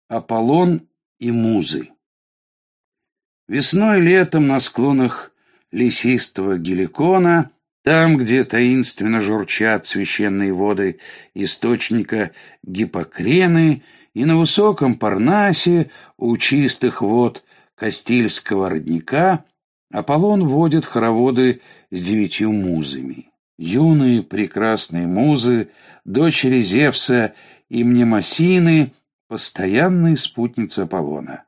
Аполлон и музы. Весной и летом на склонах лесистого Геликона, там, где таинственно журчат священные воды источника Гиппокрены, и на высоком Парнасе у чистых вод Кастильского родника, Аполлон водит хороводы с 9 музами. Юные прекрасные музы, дочери Зевса и Мнемосины, постоянные спутницы Аполлона.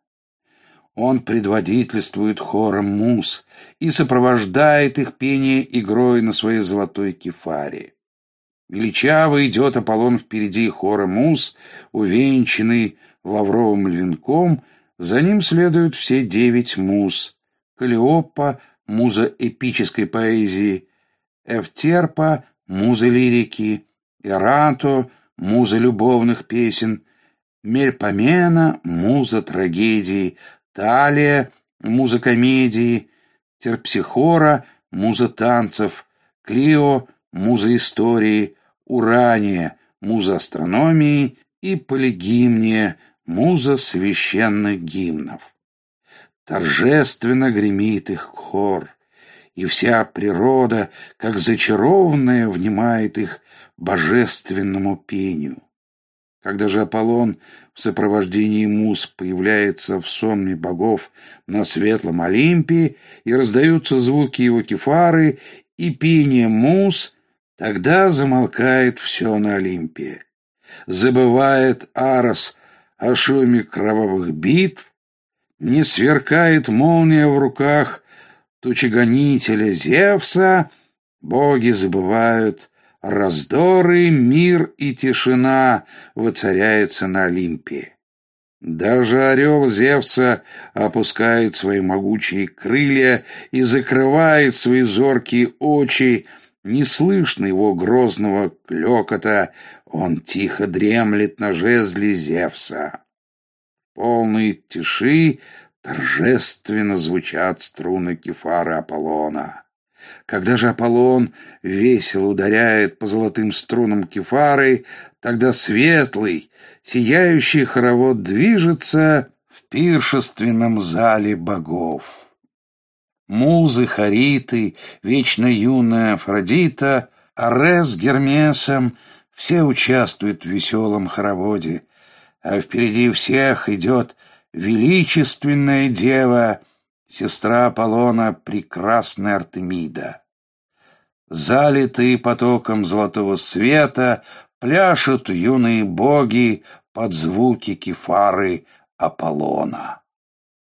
Он предводительствует хором муз и сопровождает их пение игрой на своей золотой кефаре. Величаво идет Аполлон впереди хора муз, увенчанный лавровым венком, за ним следуют все 9 муз: Каллиопа, муза эпической поэзии, Эвтерпа, муза лирики, Эрато, муза любовных песен, Мельпомена, муза трагедии, Талия, муза комедии, Терпсихора, муза танцев, Клио, муза истории, Урания, муза астрономии и Полигимния, муза священных гимнов. Торжественно гремит их хор, и вся природа, как зачарованная, внимает их божественному пению. Когда же Аполлон в сопровождении муз появляется в сонме богов на светлом Олимпе, и раздаются звуки его кефары и пение муз, тогда замолкает все на Олимпе. Забывает Арос о шуме кровавых битв, не сверкает молния в руках тучегонителя Зевса, боги забывают раздоры, мир и тишина воцаряется на Олимпе. Даже орел Зевса опускает свои могучие крылья и закрывает свои зоркие очи. Не слышно его грозного клёкота, он тихо дремлет на жезле Зевса. В полной тиши торжественно звучат струны кефары Аполлона. Когда же Аполлон весело ударяет по золотым струнам кефары, тогда светлый, сияющий хоровод движется в пиршественном зале богов. Музы, Хариты, вечно юная Афродита, Арес с Гермесом — все участвуют в веселом хороводе, а впереди всех идет величественная дева, сестра Аполлона, прекрасная Артемида. Залитые потоком золотого света, пляшут юные боги под звуки кефары Аполлона.